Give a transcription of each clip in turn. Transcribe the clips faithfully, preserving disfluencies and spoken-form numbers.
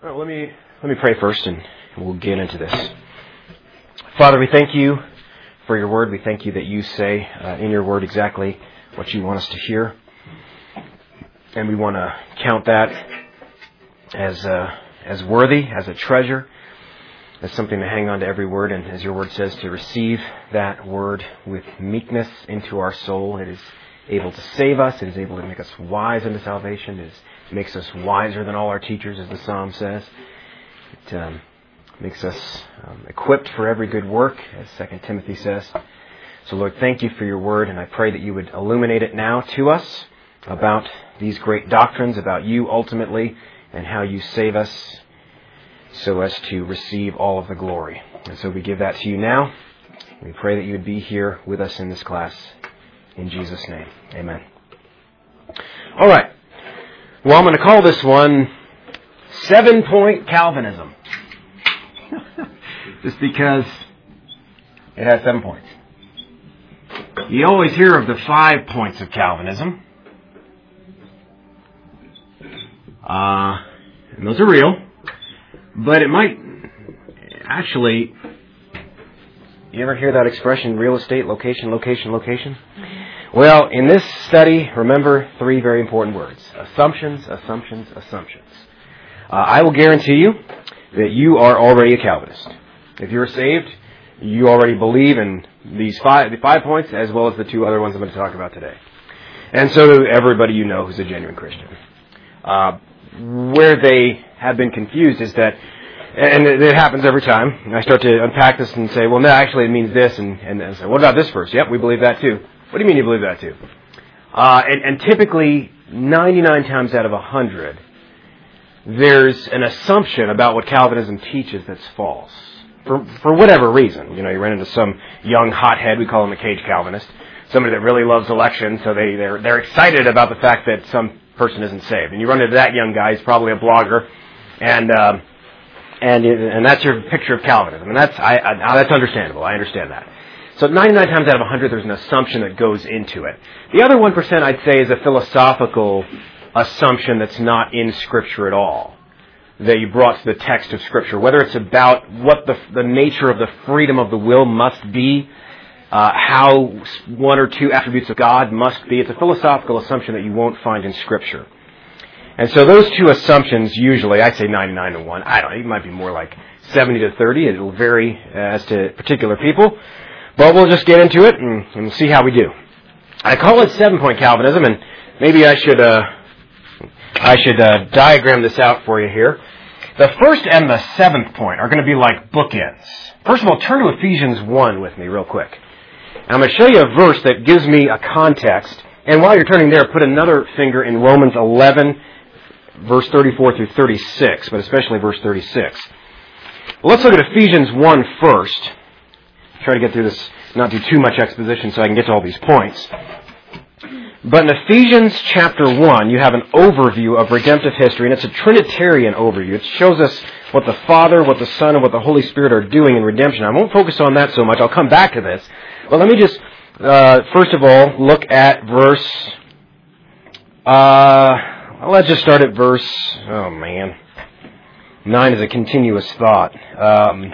Well, let me let me pray first, and we'll get into this. Father, we thank you for your word. We thank you that you say uh, in your word exactly what you want us to hear, and we want to count that as uh, as worthy, as a treasure, as something to hang on to every word, and as your word says, to receive that word with meekness into our soul. It is able to save us. It is able to make us wise unto salvation. It is It makes us wiser than all our teachers, as the Psalm says. It um, makes us um, equipped for every good work, as Second Timothy says. So, Lord, thank you for your word, and I pray that you would illuminate it now to us about these great doctrines, about you ultimately, and how you save us so as to receive all of the glory. And so we give that to you now. We pray that you would be here with us in this class. In Jesus' name, amen. All right. Well, I'm going to call this one Seven-Point Calvinism. Just because it has seven points. You always hear of the five points of Calvinism. Uh, and those are real. But it might actually... You ever hear that expression, real estate, location, location, location? Well, in this study, remember three very important words. Assumptions, assumptions, assumptions. Uh, I will guarantee you that you are already a Calvinist. If you're saved, you already believe in these five, the five points as well as the two other ones I'm going to talk about today. And so everybody you know who's a genuine Christian. Uh, where they have been confused is that, and it happens every time, I start to unpack this and say, well, no, actually it means this, and, and, and say, what about this verse? Yep, we believe that too. What do you mean you believe that too? Uh, and, and typically, ninety-nine times out of one hundred, there's an assumption about what Calvinism teaches that's false. For for whatever reason. You know, you run into some young hothead, we call him a cage Calvinist, somebody that really loves election, so they, they're, they're excited about the fact that some person isn't saved. And you run into that young guy, he's probably a blogger, and uh, and and that's your picture of Calvinism. And that's I, I that's understandable, I understand that. So ninety-nine times out of one hundred, there's an assumption that goes into it. The other one percent, I'd say, is a philosophical assumption that's not in Scripture at all, that you brought to the text of Scripture, whether it's about what the, the nature of the freedom of the will must be, uh, how one or two attributes of God must be. It's a philosophical assumption that you won't find in Scripture. And so those two assumptions usually, I'd say ninety-nine to one, I don't know, it might be more like seventy to thirty, it'll vary as to particular people. But we'll just get into it and, and see how we do. I call it seven-point Calvinism, and maybe I should uh, I should uh, diagram this out for you here. The first and the seventh point are going to be like bookends. First of all, turn to Ephesians one with me real quick. And I'm going to show you a verse that gives me a context. And while you're turning there, put another finger in Romans eleven, verse thirty-four through thirty-six, but especially verse thirty-six. Well, let's look at Ephesians one first. Try to get through this, not do too much exposition so I can get to all these points. But in Ephesians chapter one, you have an overview of redemptive history, and it's a Trinitarian overview. It shows us what the Father, what the Son, and what the Holy Spirit are doing in redemption. I won't focus on that so much. I'll come back to this. But let me just, uh, first of all, look at verse, uh, let's just start at verse, oh man, nine is a continuous thought. Um...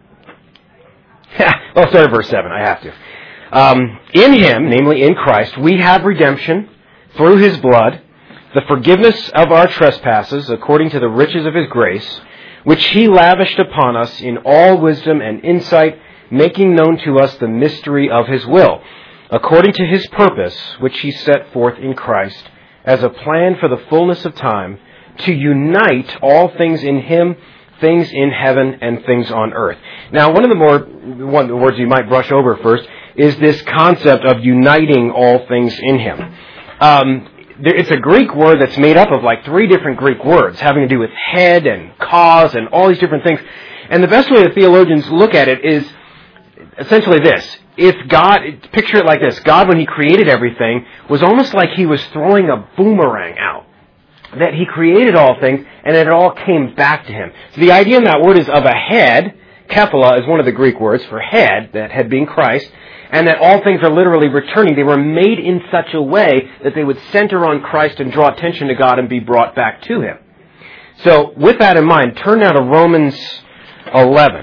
Well, I'll start at verse seven. I have to. Um, in Him, namely in Christ, we have redemption through His blood, the forgiveness of our trespasses, according to the riches of His grace, which He lavished upon us in all wisdom and insight, making known to us the mystery of His will, according to His purpose, which He set forth in Christ, as a plan for the fullness of time, to unite all things in Him, things in heaven and things on earth. Now, one of the more one of the words you might brush over first is this concept of uniting all things in Him. Um, there, it's a Greek word that's made up of like three different Greek words having to do with head and cause and all these different things. And the best way that theologians look at it is essentially this. If God, picture it like this, God, when He created everything, was almost like He was throwing a boomerang out. That He created all things, and it all came back to Him. So the idea in that word is of a head. Kephala is one of the Greek words for head, that head being Christ, and that all things are literally returning. They were made in such a way that they would center on Christ and draw attention to God and be brought back to Him. So with that in mind, turn now to Romans eleven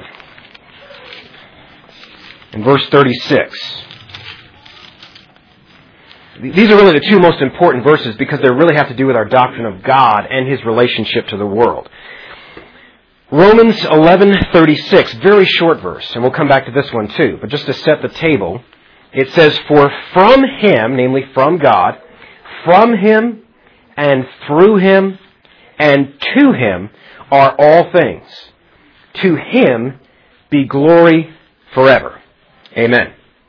in verse thirty-six. These are really the two most important verses because they really have to do with our doctrine of God and His relationship to the world. Romans eleven thirty-six, very short verse, and we'll come back to this one too, but just to set the table, it says, "For from Him," namely from God, "from Him and through Him and to Him are all things. To Him be glory forever." Amen.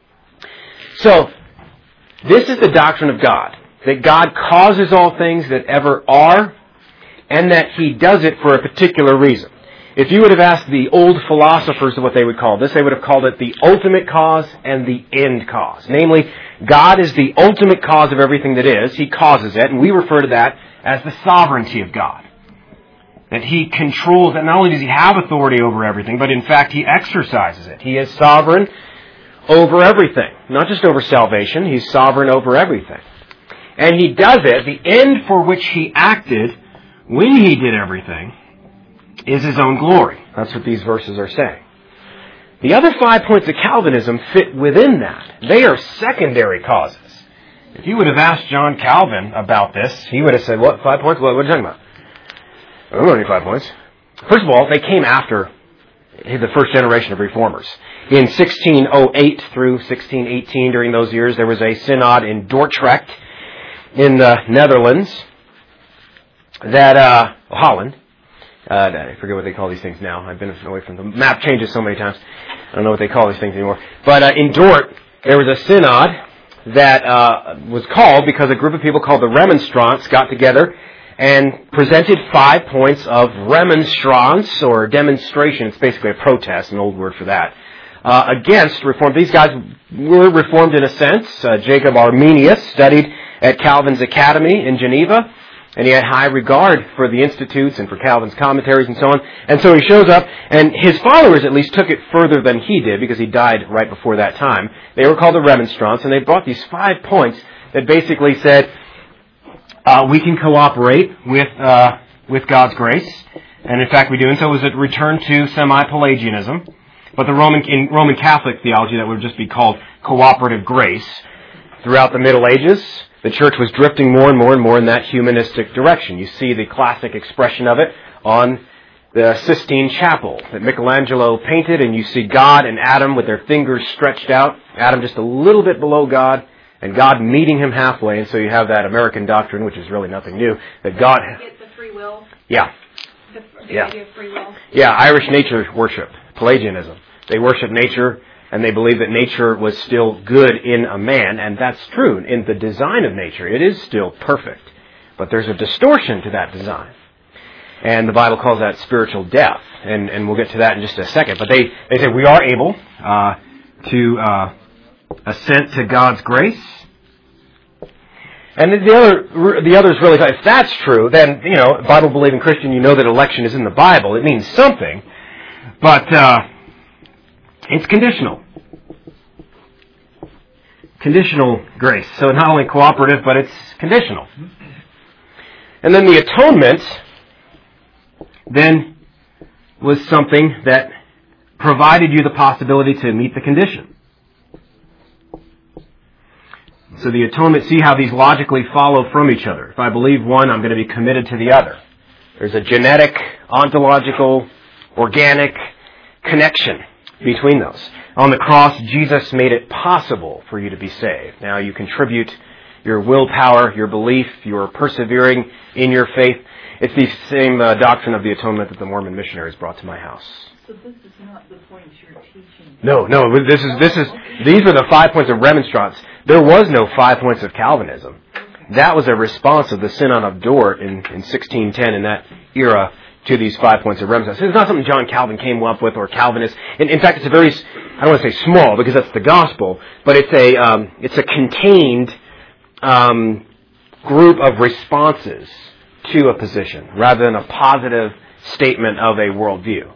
So, this is the doctrine of God, that God causes all things that ever are, and that He does it for a particular reason. If you would have asked the old philosophers what they would call this, they would have called it the ultimate cause and the end cause. Namely, God is the ultimate cause of everything that is. He causes it, and we refer to that as the sovereignty of God. That He controls, that not only does He have authority over everything, but in fact He exercises it. He is sovereign over everything. Not just over salvation, He's sovereign over everything. And He does it, the end for which He acted when He did everything is His own glory. That's what these verses are saying. The other five points of Calvinism fit within that. They are secondary causes. If you would have asked John Calvin about this, he would have said, what, five points? What, what are you talking about? I don't know any five points. First of all, they came after the first generation of reformers. In sixteen oh eight through sixteen eighteen, during those years, there was a synod in Dordrecht in the Netherlands, that, uh, Holland. Uh, I forget what they call these things now. I've been away from the map changes so many times. I don't know what they call these things anymore. But uh, in Dort, there was a synod that uh, was called because a group of people called the Remonstrants got together and presented five points of remonstrance or demonstration. It's basically a protest, an old word for that, uh, against Reform. These guys were Reformed in a sense. Uh, Jacob Arminius studied at Calvin's Academy in Geneva, and he had high regard for the institutes and for Calvin's commentaries and so on. And so he shows up, and his followers at least took it further than he did because he died right before that time. They were called the Remonstrants, and they brought these five points that basically said, Uh, we can cooperate with uh, with God's grace, and in fact we do. And so it was a return to semi-Pelagianism, but the Roman in Roman Catholic theology that would just be called cooperative grace. Throughout the Middle Ages, the church was drifting more and more and more in that humanistic direction. You see the classic expression of it on the Sistine Chapel that Michelangelo painted, and you see God and Adam with their fingers stretched out, Adam just a little bit below God, and God meeting him halfway, and so you have that American doctrine, which is really nothing new, that God... Get the free will? Yeah. The, the yeah. idea of free will? Yeah, Irish nature worship, Pelagianism. They worship nature, and they believe that nature was still good in a man, and that's true. In the design of nature, it is still perfect. But there's a distortion to that design. And the Bible calls that spiritual death, and, and we'll get to that in just a second. But they, they say we are able uh, to... Uh, assent to God's grace. And the other, the others really, if that's true, then, you know, Bible-believing Christian, you know that election is in the Bible. It means something. But uh, it's conditional. Conditional grace. So not only cooperative, but it's conditional. And then the atonement then was something that provided you the possibility to meet the condition. So the atonement, see how these logically follow from each other. If I believe one, I'm going to be committed to the other. There's a genetic, ontological, organic connection between those. On the cross, Jesus made it possible for you to be saved. Now you contribute your willpower, your belief, your persevering in your faith. It's the same uh, doctrine of the atonement that the Mormon missionaries brought to my house. So this is not the point you're teaching. No, no. This is this is these were the five points of remonstrance. There was no five points of Calvinism. That was a response of the Synod of Dort in, in sixteen ten in that era to these five points of remonstrance. It's not something John Calvin came up with or Calvinists. In, in fact, it's a very, I don't want to say small because that's the gospel, but it's a um, it's a contained um, group of responses to a position rather than a positive statement of a worldview.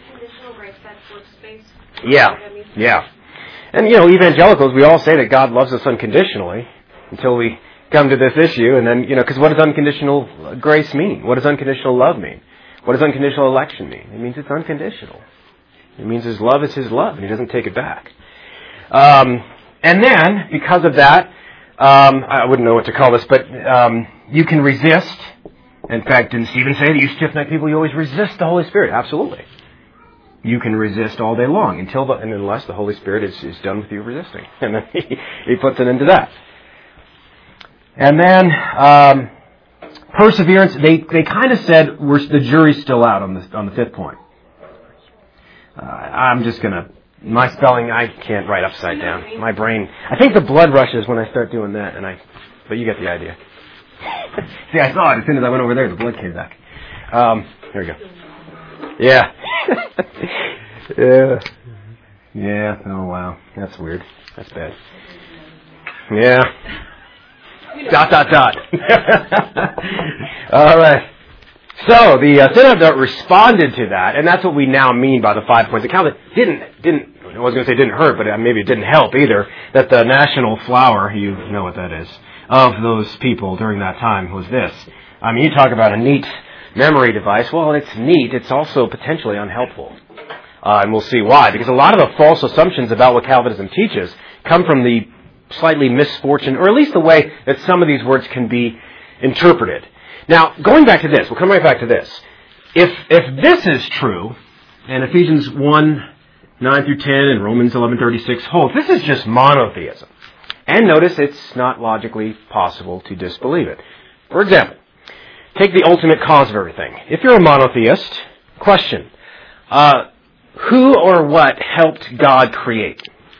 Yeah, yeah. And, you know, evangelicals, we all say that God loves us unconditionally until we come to this issue. And then, you know, because what does unconditional grace mean? What does unconditional love mean? What does unconditional election mean? It means it's unconditional. It means His love is His love, and He doesn't take it back. Um, and then, because of that, um, I wouldn't know what to call this, but um, you can resist. In fact, didn't Stephen say that you stiff-necked people, you always resist the Holy Spirit? Absolutely. You can resist all day long until the, and unless the Holy Spirit is, is done with you resisting. And then he, he puts an end to that. And then, um, perseverance, they, they kind of said we're, the jury's still out on the, on the fifth point. Uh, I'm just going to, my spelling, I can't write upside down. My brain, I think the blood rushes when I start doing that, and I, but you get the idea. See, I saw it as soon as I went over there, the blood came back. Um, here we go. Yeah. yeah. Yeah. Oh, wow. That's weird. That's bad. Yeah. Dot, dot, dot. All right. So, the uh, Synod responded to that, and that's what we now mean by the five points. It kind of didn't, didn't, I was going to say didn't hurt, but maybe it didn't help either, that the national flower, you know what that is, of those people during that time was this. I mean, you talk about a neat memory device. Well, it's neat. It's also potentially unhelpful. Uh, and we'll see why. Because a lot of the false assumptions about what Calvinism teaches come from the slightly misfortune, or at least the way that some of these words can be interpreted. Now, going back to this, we'll come right back to this. If if this is true, and Ephesians one, nine through ten, and Romans eleven thirty-six holds, this is just monotheism. And notice it's not logically possible to disbelieve it. For example, take the ultimate cause of everything. If you're a monotheist, question, uh, who or what helped God create?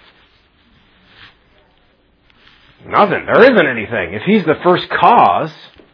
Nothing. There isn't anything. If He's the first cause,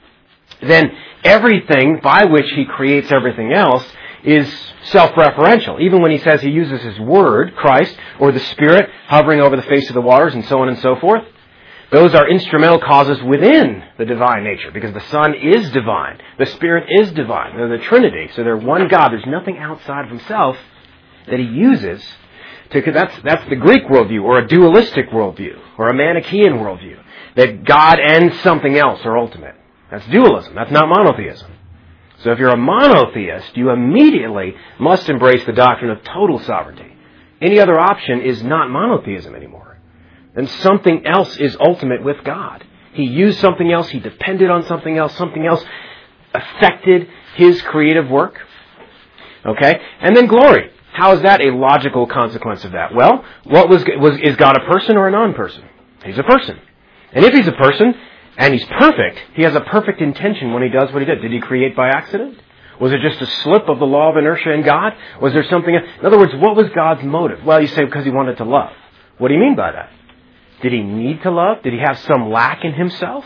then everything by which He creates everything else is self-referential. Even when He says He uses His Word, Christ, or the Spirit hovering over the face of the waters and so on and so forth, those are instrumental causes within the divine nature, because the Son is divine. The Spirit is divine. They're the Trinity, so they're one God. There's nothing outside of Himself that He uses to, that's, that's the Greek worldview, or a dualistic worldview, or a Manichaean worldview, that God and something else are ultimate. That's dualism. That's not monotheism. So if you're a monotheist, you immediately must embrace the doctrine of total sovereignty. Any other option is not monotheism anymore. Then something else is ultimate with God. He used something else, He depended on something else, something else affected His creative work. Okay? And then glory. How is that a logical consequence of that? Well, what was, was is God a person or a non-person? He's a person. And if He's a person, and He's perfect, He has a perfect intention when He does what He did. Did He create by accident? Was it just a slip of the law of inertia in God? Was there something else? In other words, what was God's motive? Well, you say because He wanted to love. What do you mean by that? Did He need to love? Did He have some lack in Himself?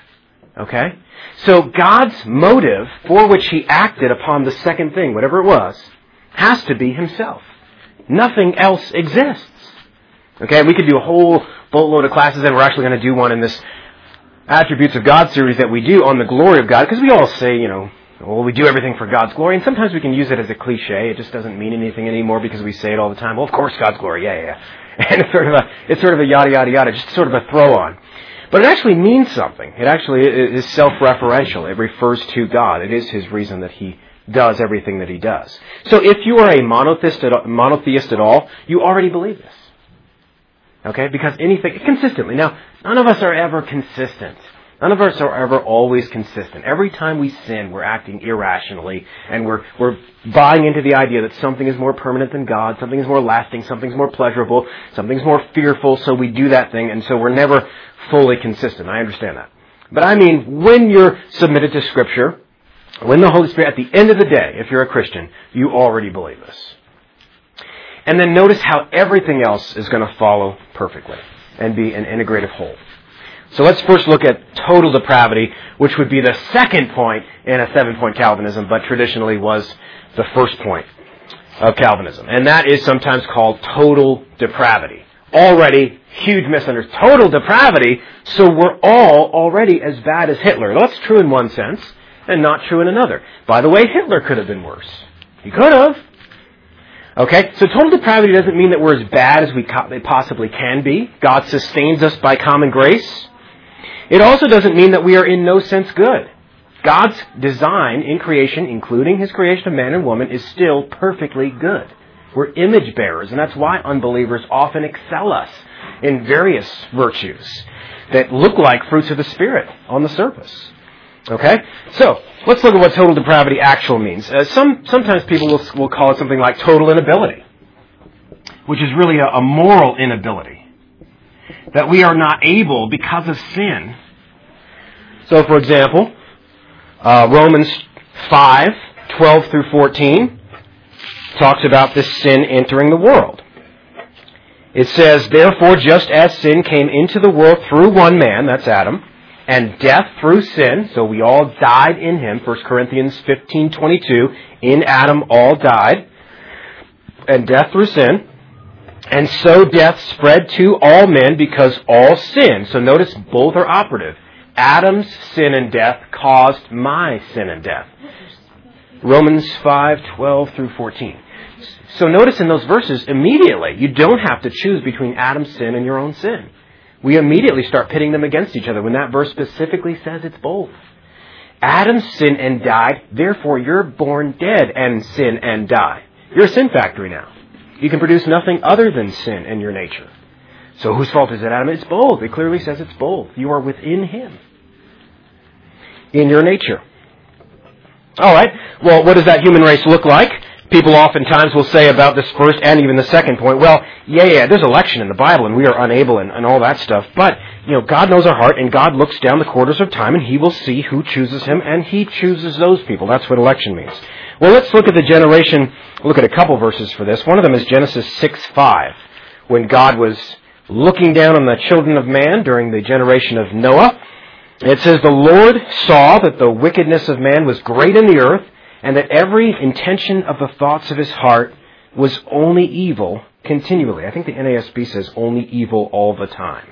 Okay? So God's motive for which He acted upon the second thing, whatever it was, has to be Himself. Nothing else exists. Okay? We could do a whole boatload of classes, and we're actually going to do one in this Attributes of God series that we do on the glory of God, because we all say, you know, well, we do everything for God's glory, and sometimes we can use it as a cliche. It just doesn't mean anything anymore because we say it all the time. Well, of course, God's glory, yeah, yeah, yeah. And it's sort of a, it's sort of a yada, yada, yada, just sort of a throw-on. But it actually means something. It actually is self-referential. It refers to God. It is His reason that He does everything that He does. So if you are a monotheist at, monotheist at all, you already believe this. Okay? Because anything, consistently. Now, none of us are ever consistent. None of us are ever always consistent. Every time we sin, we're acting irrationally, and we're we're buying into the idea that something is more permanent than God, something is more lasting, something's more pleasurable, something's more fearful, so we do that thing, and so we're never fully consistent. I understand that. But I mean, when you're submitted to Scripture, when the Holy Spirit, at the end of the day, if you're a Christian, you already believe this. And then notice how everything else is going to follow perfectly and be an integrative whole. So let's first look at total depravity, which would be the second point in a seven-point Calvinism, but traditionally was the first point of Calvinism. And that is sometimes called total depravity. Already, huge misunderstanding. Total depravity, so we're all already as bad as Hitler. That's true in one sense, and not true in another. By the way, Hitler could have been worse. He could have. Okay, so total depravity doesn't mean that we're as bad as we possibly can be. God sustains us by common grace. It also doesn't mean that we are in no sense good. God's design in creation, including His creation of man and woman, is still perfectly good. We're image bearers, and that's why unbelievers often excel us in various virtues that look like fruits of the Spirit on the surface. Okay? So, let's look at what total depravity actually means. Uh, some Sometimes people will, will call it something like total inability, which is really a, a moral inability. That we are not able, because of sin. So, for example, uh, Romans five, twelve through fourteen talks about this sin entering the world. It says, "Therefore, just as sin came into the world through one man," that's Adam, "and death through sin," so we all died in him, First Corinthians fifteen twenty-two, "in Adam all died, and death through sin. And so death spread to all men because all sin." So notice both are operative. Adam's sin and death caused my sin and death. Romans five, twelve through fourteen. So notice in those verses, immediately, you don't have to choose between Adam's sin and your own sin. We immediately start pitting them against each other when that verse specifically says it's both. Adam sinned and died, therefore you're born dead and sin and die. You're a sin factory now. You can produce nothing other than sin in your nature. So whose fault is it, Adam? It's both. It clearly says it's both. You are within him. In your nature. All right. Well, what does that human race look like? People oftentimes will say about this first and even the second point, well, yeah, yeah, there's election in the Bible and we are unable and, and all that stuff. But, you know, God knows our heart and God looks down the quarters of time and He will see who chooses Him and He chooses those people. That's what election means. Well, let's look at the generation, look at a couple verses for this. One of them is Genesis six five, when God was looking down on the children of man during the generation of Noah. It says, "The Lord saw that the wickedness of man was great in the earth, and that every intention of the thoughts of his heart was only evil continually." I think the N A S B says only evil all the time.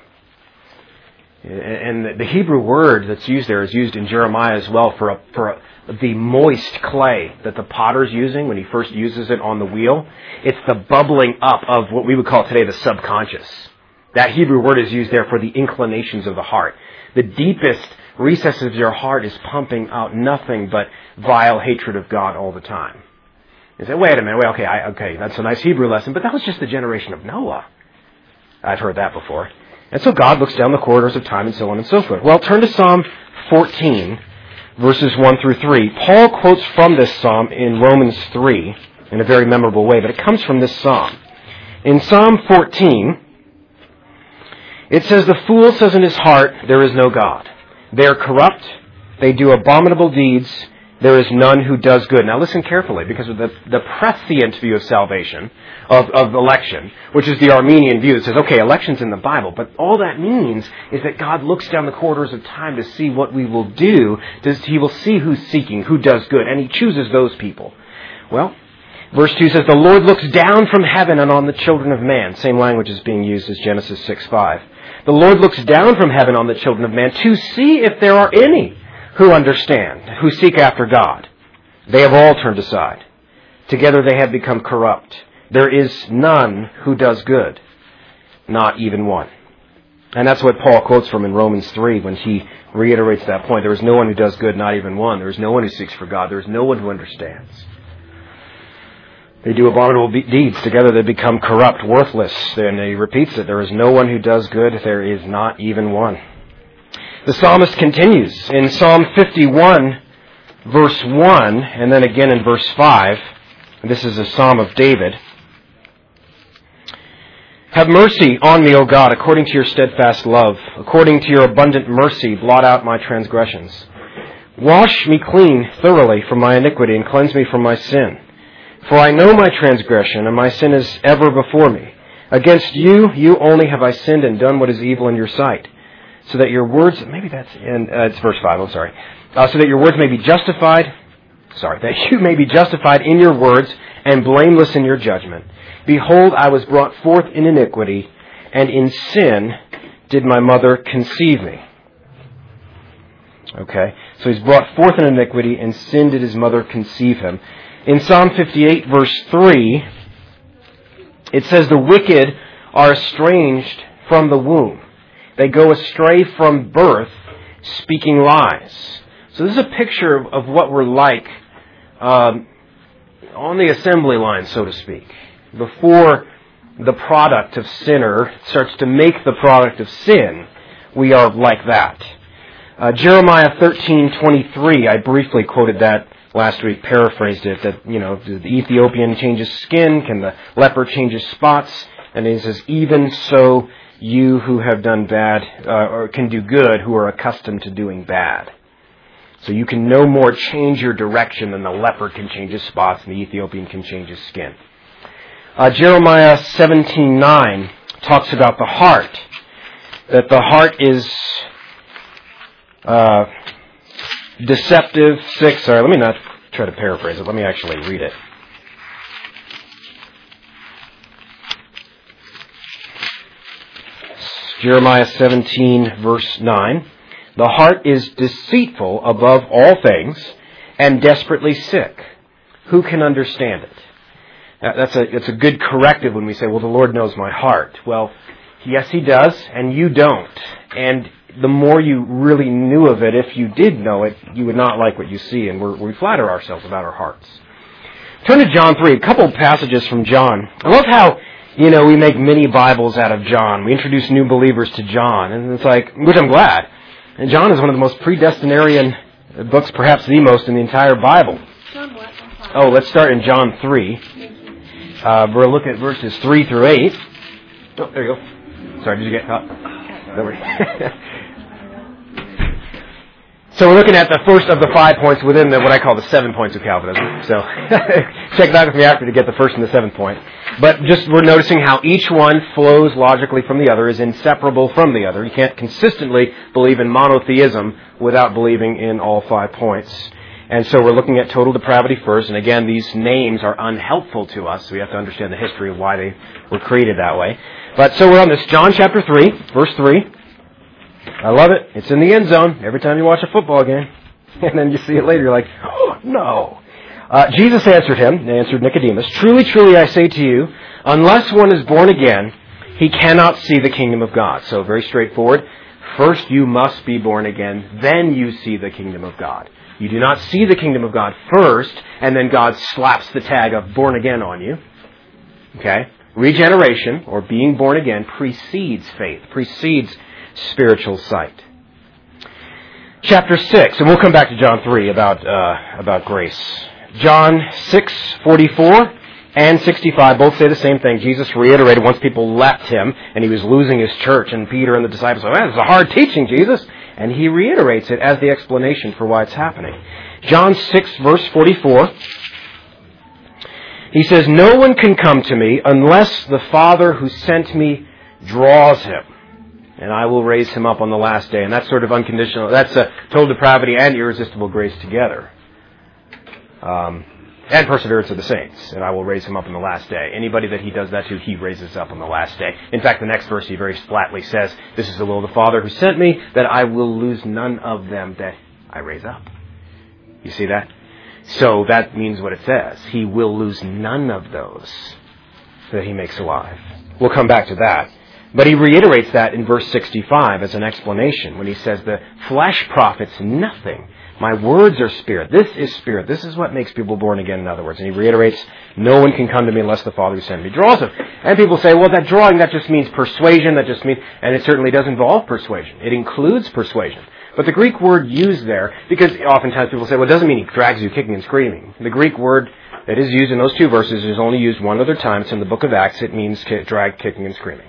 And the Hebrew word that's used there is used in Jeremiah as well for, a, for a, the moist clay that the potter's using when he first uses it on the wheel. It's the bubbling up of what we would call today the subconscious. That Hebrew word is used there for the inclinations of the heart. The deepest recesses of your heart is pumping out nothing but vile hatred of God all the time. You say, wait a minute, wait, okay, I, okay, that's a nice Hebrew lesson, but that was just the generation of Noah. I've heard that before. And so God looks down the corridors of time and so on and so forth. Well, turn to Psalm fourteen, verses one through three. Paul quotes from this psalm in Romans three in a very memorable way, but it comes from this psalm. In Psalm fourteen, it says, "The fool says in his heart, there is no God. They are corrupt. They do abominable deeds. There is none who does good." Now listen carefully, because of the, the prescient view of salvation, of, of election, which is the Armenian view that says, okay, election's in the Bible, but all that means is that God looks down the corridors of time to see what we will do. He will see who's seeking, who does good, and He chooses those people. Well, verse two says, "The Lord looks down from heaven and on the children of man." Same language is being used as Genesis six five. "The Lord looks down from heaven on the children of man to see if there are any who understand, who seek after God. They have all turned aside. Together they have become corrupt. There is none who does good, not even one." And that's what Paul quotes from in Romans three when he reiterates that point. There is no one who does good, not even one. There is no one who seeks for God. There is no one who understands. They do abominable deeds. Together they become corrupt, worthless. And he repeats it. There is no one who does good. There is not even one. The psalmist continues in Psalm fifty-one, verse one, and then again in verse five. This is a psalm of David. "Have mercy on me, O God, according to your steadfast love. According to your abundant mercy, blot out my transgressions. Wash me clean thoroughly from my iniquity and cleanse me from my sin. For I know my transgression, and my sin is ever before me. Against you, you only have I sinned and done what is evil in your sight. So that your words," maybe that's in, uh, it's verse five, I'm sorry. Uh, "so that your words may be justified, sorry, that you may be justified in your words and blameless in your judgment. Behold, I was brought forth in iniquity, and in sin did my mother conceive me." Okay, so he's brought forth in iniquity, and sin did his mother conceive him. In Psalm fifty-eight, verse three, it says, "The wicked are estranged from the womb. They go astray from birth, speaking lies." So this is a picture of, of what we're like um, on the assembly line, so to speak, before the product of sinner starts to make the product of sin. We are like that. Uh, Jeremiah thirteen twenty-three, I briefly quoted that last week, paraphrased it, that, you know, the Ethiopian changes skin, can the leper changes spots? And he says, even so, you who have done bad, uh, or can do good, who are accustomed to doing bad. So you can no more change your direction than the leper can change his spots and the Ethiopian can change his skin. Uh, Jeremiah seventeen nine talks about the heart, that the heart is uh, deceptive. Six, sorry, let me not try to paraphrase it. Let me actually read it. Jeremiah seventeen, verse nine. The heart is deceitful above all things and desperately sick. Who can understand it? That's a, that's a good corrective when we say, well, the Lord knows my heart. Well, yes, He does, and you don't. And the more you really knew of it, if you did know it, you would not like what you see, and we're, we flatter ourselves about our hearts. Turn to John three, a couple of passages from John. I love how, you know, we make mini Bibles out of John. We introduce new believers to John, and it's like, which I'm glad. And John is one of the most predestinarian books, perhaps the most in the entire Bible. John what? Oh, let's start in John three. Uh, we'll look at verses three through eight. Oh, there you go. Sorry, did you get caught? Don't worry. So we're looking at the first of the five points within the, what I call the seven points of Calvinism. So check back with me after to get the first and the seventh point. But just we're noticing how each one flows logically from the other, is inseparable from the other. You can't consistently believe in monotheism without believing in all five points. And so we're looking at total depravity first. And again, these names are unhelpful to us. So we have to understand the history of why they were created that way. But so we're on this John chapter three, verse three. I love it. It's in the end zone every time you watch a football game. And then you see it later, you're like, oh, no. Uh, Jesus answered him, answered Nicodemus, truly, truly, I say to you, unless one is born again, he cannot see the kingdom of God. So very straightforward. First, you must be born again. Then you see the kingdom of God. You do not see the kingdom of God first, and then God slaps the tag of born again on you. Okay? Regeneration, or being born again, precedes faith, precedes spiritual sight. Chapter six, and we'll come back to John three about uh, about grace. John six forty-four and sixty-five both say the same thing. Jesus reiterated once people left him and he was losing his church, and Peter and the disciples said, well, this is a hard teaching, Jesus. And he reiterates it as the explanation for why it's happening. John six, verse forty-four, he says, no one can come to me unless the Father who sent me draws him, and I will raise him up on the last day. And that's sort of unconditional. That's a total depravity and irresistible grace together. Um, and perseverance of the saints. And I will raise him up on the last day. Anybody that he does that to, he raises up on the last day. In fact, the next verse he very flatly says, this is the will of the Father who sent me, that I will lose none of them that I raise up. You see that? So that means what it says. He will lose none of those that he makes alive. We'll come back to that. But he reiterates that in verse sixty-five as an explanation when he says the flesh profits nothing. My words are spirit. This is spirit. This is what makes people born again, in other words. And he reiterates, no one can come to me unless the Father who sent me draws him. And people say, well, that drawing, that just means persuasion. That just means, and it certainly does involve persuasion. It includes persuasion. But the Greek word used there, because oftentimes people say, well, it doesn't mean he drags you kicking and screaming. The Greek word that is used in those two verses is only used one other time. It's in the book of Acts. It means drag, kicking, and screaming.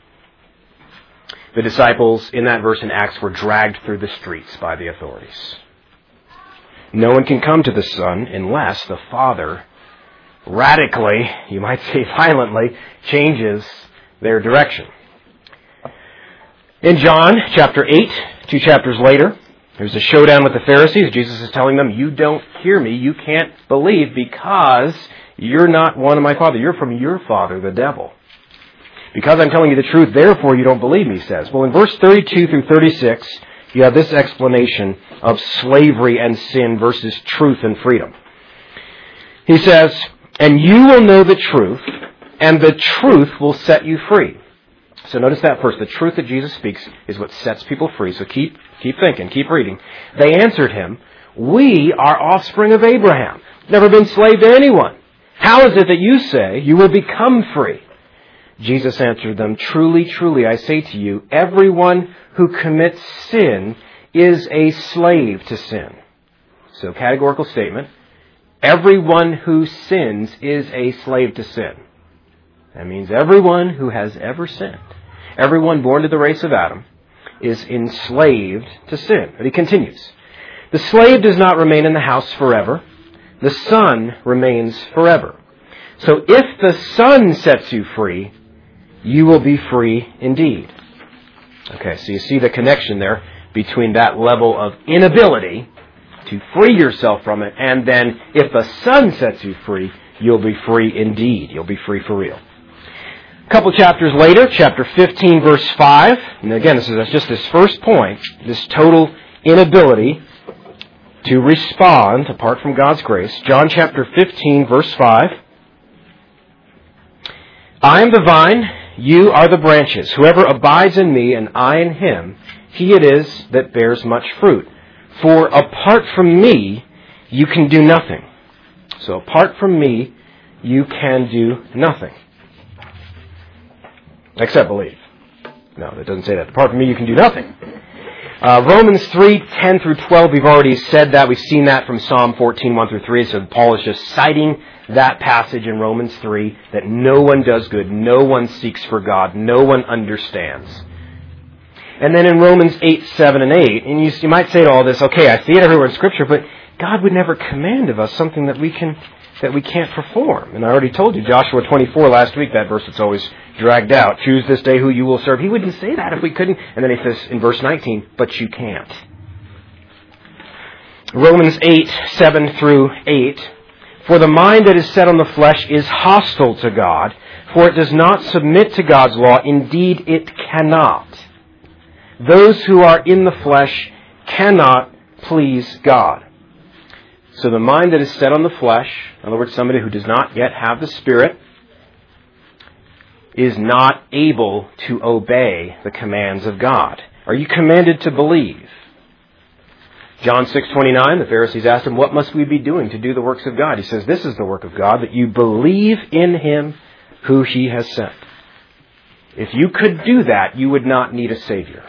The disciples in that verse in Acts were dragged through the streets by the authorities. No one can come to the Son unless the Father radically, you might say violently, changes their direction. In John chapter eight, two chapters later, there's a showdown with the Pharisees. Jesus is telling them, you don't hear me, you can't believe because you're not one of my Father. You're from your father, the devil. Because I'm telling you the truth, therefore you don't believe me, he says. Well, in verse thirty-two through thirty-six, you have this explanation of slavery and sin versus truth and freedom. He says, and you will know the truth, and the truth will set you free. So notice that first. The truth that Jesus speaks is what sets people free. So keep keep thinking, keep reading. They answered him, We are offspring of Abraham, never been slave to anyone. How is it that you say you will become free? Jesus answered them, Truly, truly, I say to you, everyone who commits sin is a slave to sin. So, categorical statement. Everyone who sins is a slave to sin. That means everyone who has ever sinned, everyone born to the race of Adam, is enslaved to sin. But he continues. The slave does not remain in the house forever. The son remains forever. So if the Son sets you free, you will be free indeed. Okay, so you see the connection there between that level of inability to free yourself from it, and then if the Son sets you free, you'll be free indeed. You'll be free for real. A couple chapters later, chapter fifteen, verse five, and again, this is just this first point, this total inability to respond apart from God's grace. John chapter fifteen, verse five. I am the vine, you are the branches. Whoever abides in me and I in him, he it is that bears much fruit. For apart from me, you can do nothing. So apart from me, you can do nothing. Except believe. No, it doesn't say that. Apart from me, you can do nothing. Uh, Romans three, ten through twelve, we've already said that. We've seen that from Psalm fourteen, one through three. So Paul is just citing that passage in Romans three, that no one does good, no one seeks for God, no one understands. And then in Romans eight, seven, and eight, and you, you might say to all this, okay, I see it everywhere in Scripture, but God would never command of us something that we can that we can't perform. And I already told you, Joshua twenty-four last week, that verse that's always dragged out. Choose this day who you will serve. He wouldn't say that if we couldn't. And then he says in verse nineteen, but you can't. Romans eight, seven through eight. For the mind that is set on the flesh is hostile to God, for it does not submit to God's law. Indeed, it cannot. Those who are in the flesh cannot please God. So the mind that is set on the flesh, in other words, somebody who does not yet have the Spirit, is not able to obey the commands of God. Are you commanded to believe? John six twenty-nine, the Pharisees asked him, what must we be doing to do the works of God? He says, this is the work of God, that you believe in him who he has sent. If you could do that, you would not need a Savior.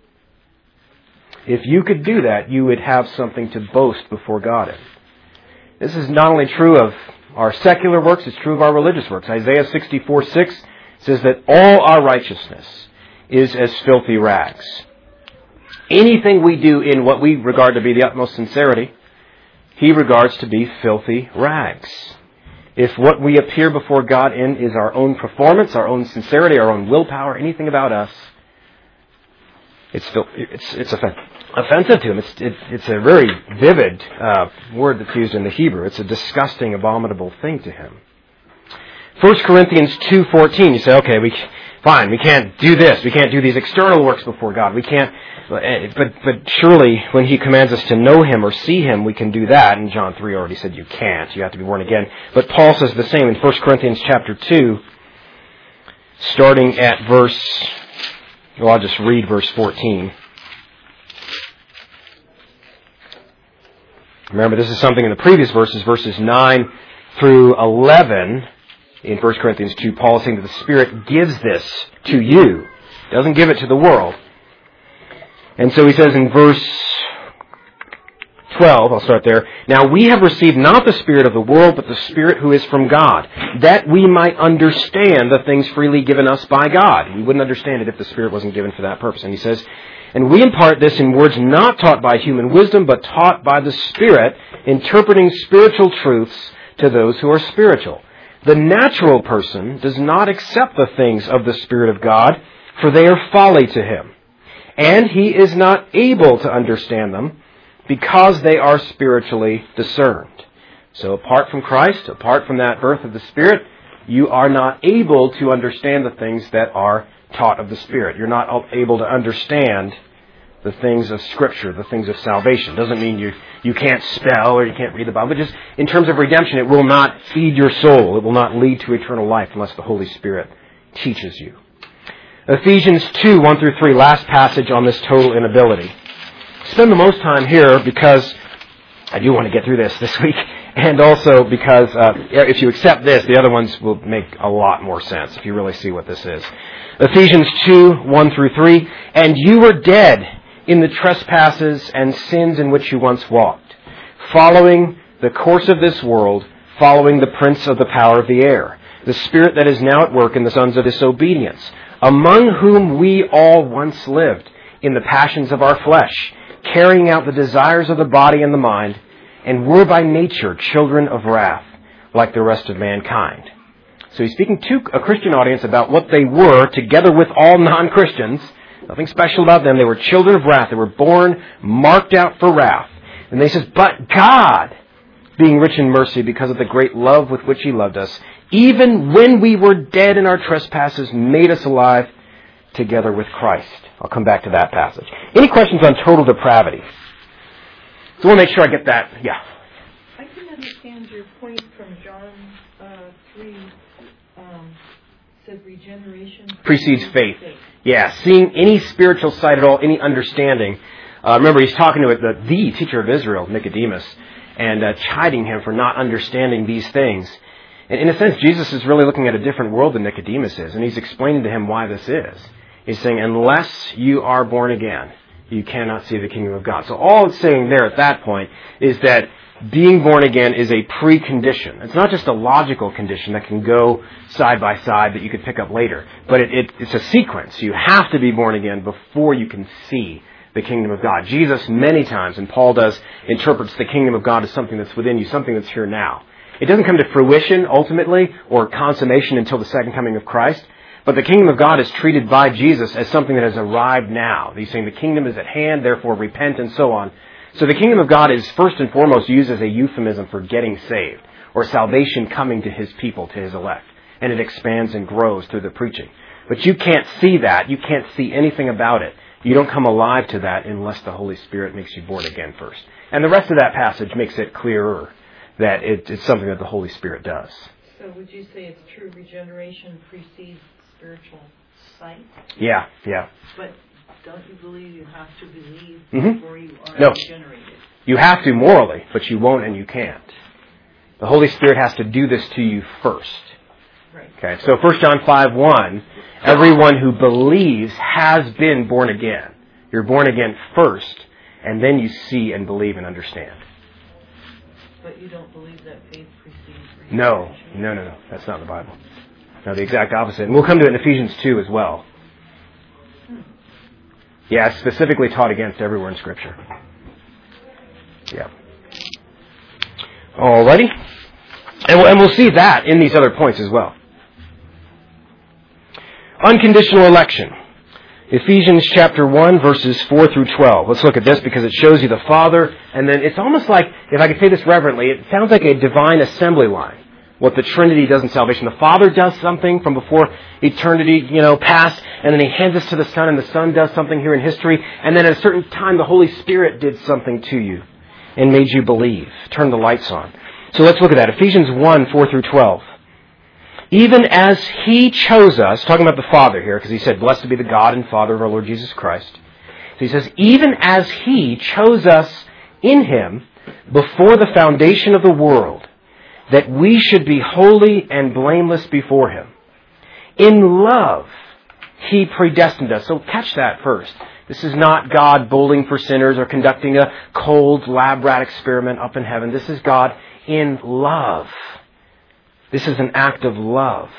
If you could do that, you would have something to boast before God in. This is not only true of our secular works, it's true of our religious works. Isaiah sixty-four six says that all our righteousness is as filthy rags. Anything we do in what we regard to be the utmost sincerity, he regards to be filthy rags. If what we appear before God in is our own performance, our own sincerity, our own willpower, anything about us, it's it's it's offensive to him. It's it, it's a very vivid uh, word that's used in the Hebrew. It's a disgusting, abominable thing to him. First Corinthians two fourteen. You say, okay, we fine, we can't do this. We can't do these external works before God. We can't. But but surely when he commands us to know him or see him, we can do that. And John three already said you can't. You have to be born again. But Paul says the same in First Corinthians chapter two, starting at verse. Well, I'll just read verse fourteen. Remember, this is something in the previous verses, verses nine through eleven. In First Corinthians two, Paul is saying that the Spirit gives this to you. He doesn't give it to the world. And so he says in verse twelve, I'll start there. Now we have received not the Spirit of the world, but the Spirit who is from God, that we might understand the things freely given us by God. We wouldn't understand it if the Spirit wasn't given for that purpose. And he says, and we impart this in words not taught by human wisdom, but taught by the Spirit, interpreting spiritual truths to those who are spiritual. The natural person does not accept the things of the Spirit of God, for they are folly to him. And he is not able to understand them, because they are spiritually discerned. So apart from Christ, apart from that birth of the Spirit, you are not able to understand the things that are taught of the Spirit. You're not able to understand the things of Scripture, the things of salvation. Doesn't mean you, you can't spell or you can't read the Bible. But just in terms of redemption, it will not feed your soul. It will not lead to eternal life unless the Holy Spirit teaches you. Ephesians two, one through three, last passage on this total inability. Spend the most time here because I do want to get through this this week. And also because uh, if you accept this, the other ones will make a lot more sense if you really see what this is. Ephesians two, one through three. And you were dead in the trespasses and sins in which you once walked, following the course of this world, following the prince of the power of the air, the spirit that is now at work in the sons of disobedience, among whom we all once lived in the passions of our flesh, carrying out the desires of the body and the mind, and were by nature children of wrath, like the rest of mankind. So he's speaking to a Christian audience about what they were, together with all non-Christians. Nothing special about them. They were children of wrath. They were born, marked out for wrath. And they says, but God, being rich in mercy because of the great love with which He loved us, even when we were dead in our trespasses, made us alive together with Christ. I'll come back to that passage. Any questions on total depravity? So we'll make sure I get that. Yeah. I can understand your point from John uh, three. Um, said regeneration precedes faith. faith. Yeah, seeing any spiritual sight at all, any understanding. Uh, remember, he's talking to the, the teacher of Israel, Nicodemus, and uh, chiding him for not understanding these things. And in a sense, Jesus is really looking at a different world than Nicodemus is, and he's explaining to him why this is. He's saying, unless you are born again, you cannot see the kingdom of God. So all it's saying there at that point is that being born again is a precondition. It's not just a logical condition that can go side by side that you could pick up later, but it, it, it's a sequence. You have to be born again before you can see the kingdom of God. Jesus many times, and Paul does, interprets the kingdom of God as something that's within you, something that's here now. It doesn't come to fruition ultimately or consummation until the second coming of Christ, but the kingdom of God is treated by Jesus as something that has arrived now. He's saying the kingdom is at hand, therefore repent and so on. So the kingdom of God is first and foremost used as a euphemism for getting saved, or salvation coming to His people, to His elect. And it expands and grows through the preaching. But you can't see that. You can't see anything about it. You don't come alive to that unless the Holy Spirit makes you born again first. And the rest of that passage makes it clearer that it, it's something that the Holy Spirit does. So would you say it's true regeneration precedes spiritual sight? Yeah, yeah. But don't you believe you have to believe mm-hmm. before you are no. regenerated? You have to morally, but you won't and you can't. The Holy Spirit has to do this to you first. Right. Okay, so First John five one, everyone who believes has been born again. You're born again first, and then you see and believe and understand. But you don't believe that faith precedes regeneration? No, no, no, no. That's not in the Bible. No, the exact opposite. And we'll come to it in Ephesians two as well. Hmm. Yeah, it's specifically taught against everywhere in Scripture. Yeah. Alrighty. And we'll, and we'll see that in these other points as well. Unconditional election. Ephesians chapter one, verses four through twelve. Let's look at this because it shows you the Father, and then it's almost like, if I could say this reverently, it sounds like a divine assembly line. What the Trinity does in salvation. The Father does something from before eternity, you know, past, and then He hands this to the Son, and the Son does something here in history, and then at a certain time the Holy Spirit did something to you and made you believe. Turn the lights on. So let's look at that. Ephesians one, four through twelve. Even as He chose us, talking about the Father here, because He said, blessed be the God and Father of our Lord Jesus Christ. So He says, even as He chose us in Him before the foundation of the world, that we should be holy and blameless before Him. In love, He predestined us. So catch that first. This is not God bowling for sinners or conducting a cold lab rat experiment up in heaven. This is God in love. This is an act of love.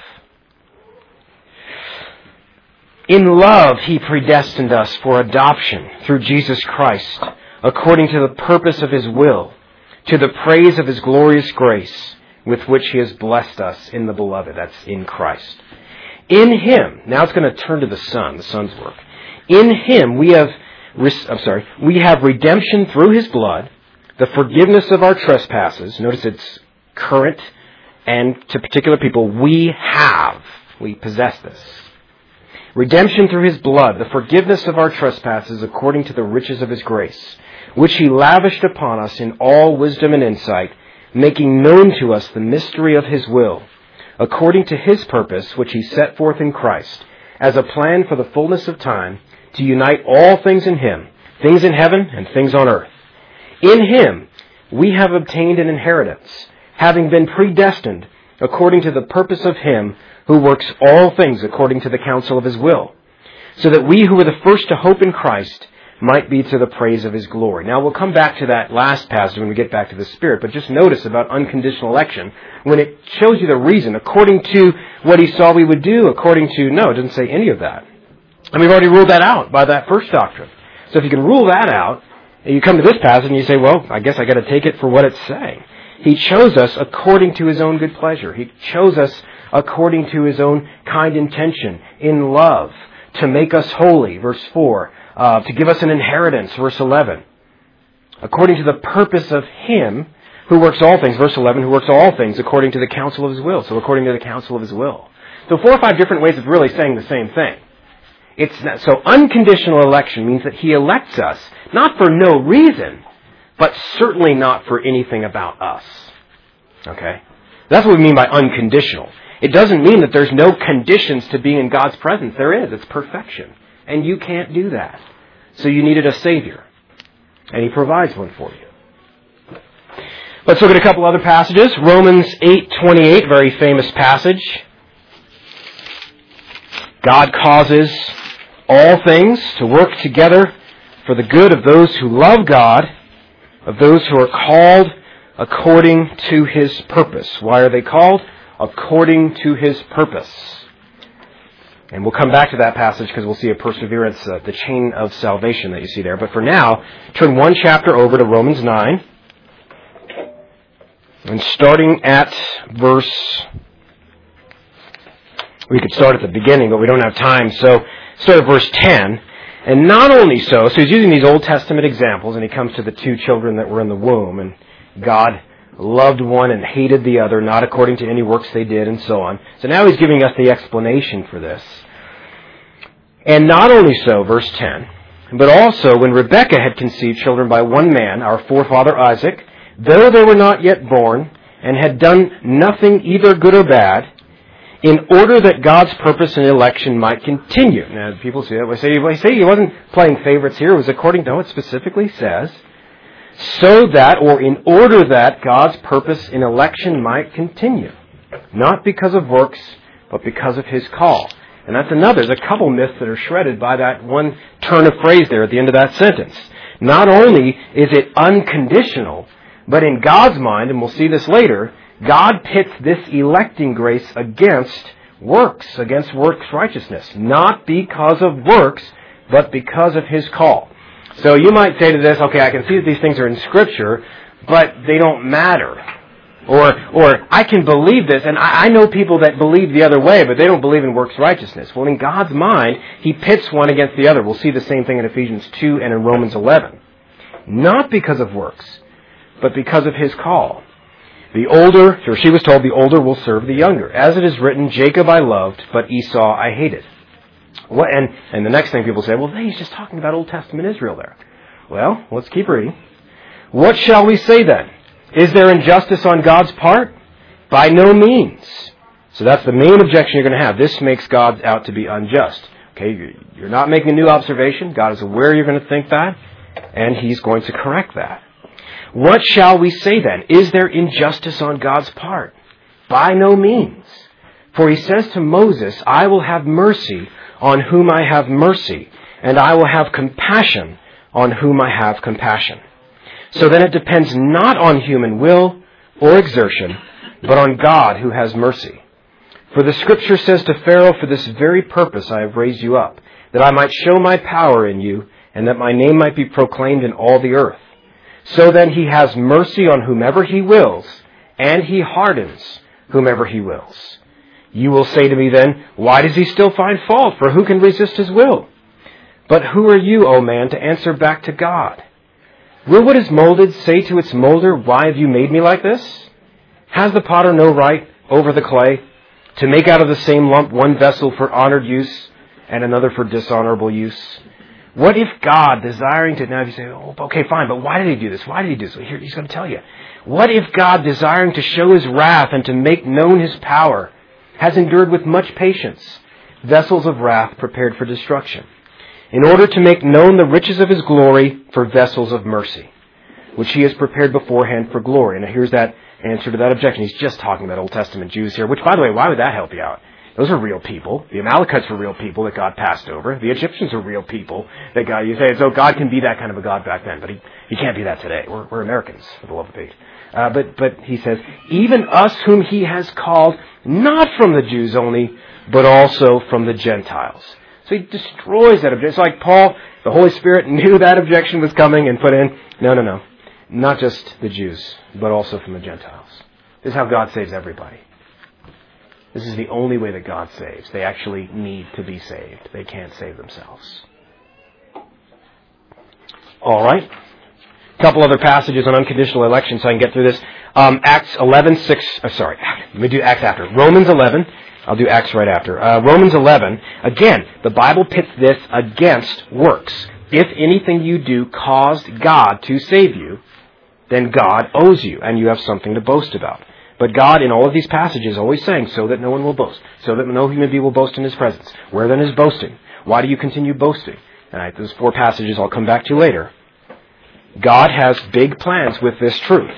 In love, He predestined us for adoption through Jesus Christ, according to the purpose of His will, to the praise of His glorious grace, with which He has blessed us in the Beloved. That's in Christ. In Him, now it's going to turn to the Son, the Son's work. In Him we have, I'm sorry, we have redemption through His blood, the forgiveness of our trespasses. Notice it's current and to particular people. We have, we possess this. Redemption through His blood, the forgiveness of our trespasses according to the riches of His grace, which He lavished upon us in all wisdom and insight, making known to us the mystery of His will, according to His purpose, which He set forth in Christ, as a plan for the fullness of time, to unite all things in Him, things in heaven and things on earth. In Him we have obtained an inheritance, having been predestined according to the purpose of Him who works all things according to the counsel of His will, so that we who were the first to hope in Christ might be to the praise of His glory. Now, we'll come back to that last passage when we get back to the Spirit, but just notice about unconditional election, when it shows you the reason, according to what He saw we would do, according to, no, it doesn't say any of that. And we've already ruled that out by that first doctrine. So if you can rule that out, and you come to this passage and you say, well, I guess I got to take it for what it's saying. He chose us according to His own good pleasure. He chose us according to His own kind intention, in love, to make us holy, verse four, uh, to give us an inheritance, verse eleven. According to the purpose of Him who works all things, verse eleven, who works all things according to the counsel of His will. So according to the counsel of His will. So four or five different ways of really saying the same thing. It's not, so unconditional election means that He elects us, not for no reason, but certainly not for anything about us. Okay? That's what we mean by unconditional. It doesn't mean that there's no conditions to being in God's presence. There is. It's perfection. And you can't do that. So you needed a Savior. And He provides one for you. Let's look at a couple other passages. Romans eight twenty-eight, very famous passage. God causes all things to work together for the good of those who love God, of those who are called according to His purpose. Why are they called? According to His purpose. And we'll come back to that passage because we'll see a perseverance, uh, the chain of salvation that you see there. But for now, turn one chapter over to Romans nine. And starting at verse... We could start at the beginning, but we don't have time. So start at verse ten. And not only so, so he's using these Old Testament examples, and he comes to the two children that were in the womb, and God loved one and hated the other, not according to any works they did, and so on. So now he's giving us the explanation for this. And not only so, verse ten, but also when Rebekah had conceived children by one man, our forefather Isaac, though they were not yet born, and had done nothing either good or bad, in order that God's purpose and election might continue. Now, people see that. We say, we say he wasn't playing favorites here. It was according to what it specifically says. So that, or in order that, God's purpose in election might continue. Not because of works, but because of His call. And that's another. There's a couple myths that are shredded by that one turn of phrase there at the end of that sentence. Not only is it unconditional, but in God's mind, and we'll see this later, God pits this electing grace against works, against works righteousness. Not because of works, but because of His call. So you might say to this, okay, I can see that these things are in Scripture, but they don't matter. Or or I can believe this, and I, I know people that believe the other way, but they don't believe in works righteousness. Well, in God's mind, He pits one against the other. We'll see the same thing in Ephesians two and in Romans eleven. Not because of works, but because of His call. The older, or she was told, the older will serve the younger. As it is written, Jacob I loved, but Esau I hated. What, and, and the next thing people say, well, he's just talking about Old Testament Israel there. Well, let's keep reading. What shall we say then? Is there injustice on God's part? By no means. So that's the main objection you're going to have. This makes God out to be unjust. Okay, you're not making a new observation. God is aware you're going to think that, and He's going to correct that. What shall we say then? Is there injustice on God's part? By no means. For He says to Moses, I will have mercy on whom I have mercy, and I will have compassion on whom I have compassion. So then it depends not on human will or exertion, but on God who has mercy. For the Scripture says to Pharaoh, for this very purpose I have raised you up, that I might show my power in you, and that my name might be proclaimed in all the earth. So then He has mercy on whomever He wills, and He hardens whomever He wills. You will say to me then, why does He still find fault? For who can resist His will? But who are you, O man, to answer back to God? Will what is molded say to its molder, why have you made me like this? Has the potter no right over the clay to make out of the same lump one vessel for honored use and another for dishonorable use? What if God, desiring to... Now if you say, oh, okay, fine, but why did He do this? Why did He do this? Well, here, He's going to tell you. What if God, desiring to show His wrath and to make known His power, has endured with much patience vessels of wrath prepared for destruction, in order to make known the riches of His glory for vessels of mercy, which he has prepared beforehand for glory. And here's that answer to that objection. He's just talking about Old Testament Jews here, which, by the way, why would that help you out? Those are real people. The Amalekites were real people that God passed over. The Egyptians are real people that God, you say, so God can be that kind of a God back then, but he, he can't be that today. We're, we're Americans, for the love of Pete. Uh, but, but he says, even us whom he has called, not from the Jews only, but also from the Gentiles. So he destroys that objection. It's like Paul, the Holy Spirit knew that objection was coming and put in, no, no, no. Not just the Jews, but also from the Gentiles. This is how God saves everybody. This is the only way that God saves. They actually need to be saved. They can't save themselves. All right. A couple other passages on unconditional election so I can get through this. Um, Acts eleven six. Oh, sorry. Let me do Acts after. Romans eleven. I'll do Acts right after. Uh, Romans eleven. Again, the Bible pits this against works. If anything you do caused God to save you, then God owes you, and you have something to boast about. But God, in all of these passages, always saying, so that no one will boast, so that no human being will boast in his presence. Where then is boasting? Why do you continue boasting? And I, those four passages I'll come back to later. God has big plans with this truth.